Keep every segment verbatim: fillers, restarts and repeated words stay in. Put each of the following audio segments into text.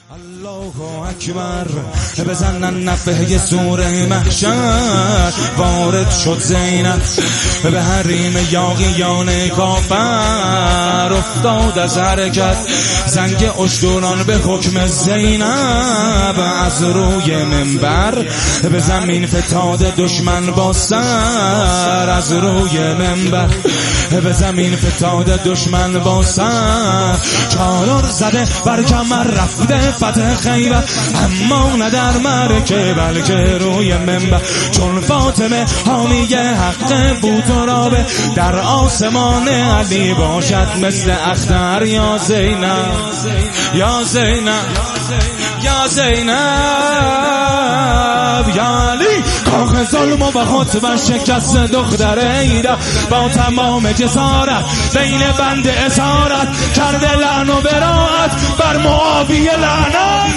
الله اکبر بزنن نفه سوره محشر وارد شد زینب به حریم یاغیان کافر افتاد از حرکت زنگ اشتران به حکم زینب از روی منبر به زمین فتاد دشمن با سر از روی منبر به زمین فتاد دشمن با سر چادر زده بر کمر رفته فتح خیبر اما نه در مرکه بلکه روی منبر چون فاطمه حامی حق بود و رابه در آسمان علی باشد مثل اختر یا زینب یا زینب یا زینب یا علی کاخ ظلم و خود و شکست دختر ایده با تمام جسارت بین بند اسارت کرده لعن و براعت بر معاویه لعنت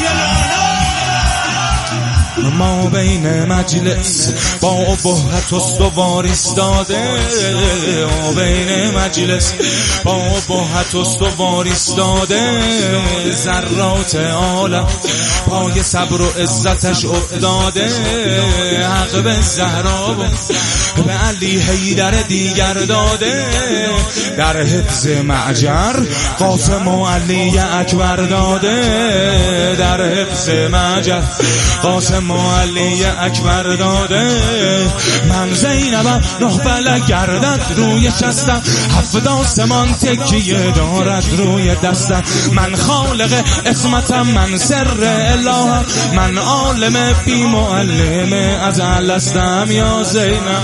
ما بین مجلس با ابهت استوار ایستاده ما بین مجلس با ابهت استوار ایستاده ذرات عالم پای صبر و عزتش افتاده حق به زهرا و به علی حیدر دیگر داده در حفظ معجر قاسم و علی اکبر داده در حفظ معجر قاسم و علی اکبر داده من زینبم نه فلک گردد روی شستم هفت آسمان تکیه دارد روی دستم من خالق اسمتم من سر الهم من عالم بی معلم از هستم یا زینب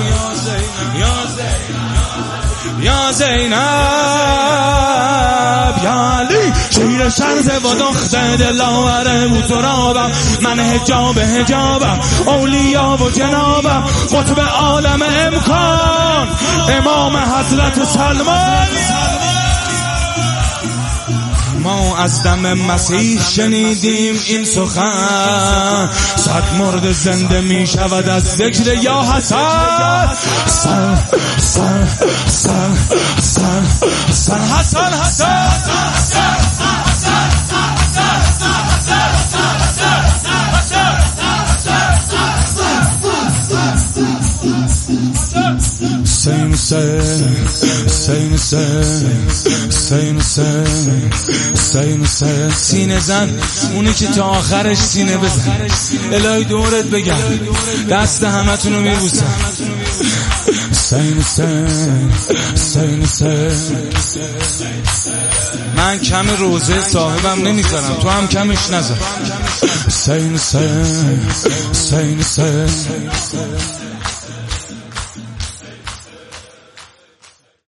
یا زینب یا علی شیر شرزه و دختر دلاوره و ترابم من حجاب حجابم اولیا و جنابم قطب عالم امکان امام حضرت سلمان ما از دم مسیح شنیدیم این سخن صد مرد زنده می شود از ذکر یا حسن حسن حسن حسن حسن حسن حسن حسن سین سین سین سین سین سین سین سین سینه زن اونی که تا آخرش سینه بزن الهی دورت بگم دست همتونو میبوسم سین سین سین سین من کم روزه صاحبم نمیذارم تو هم کمش نذار سین سین سین سین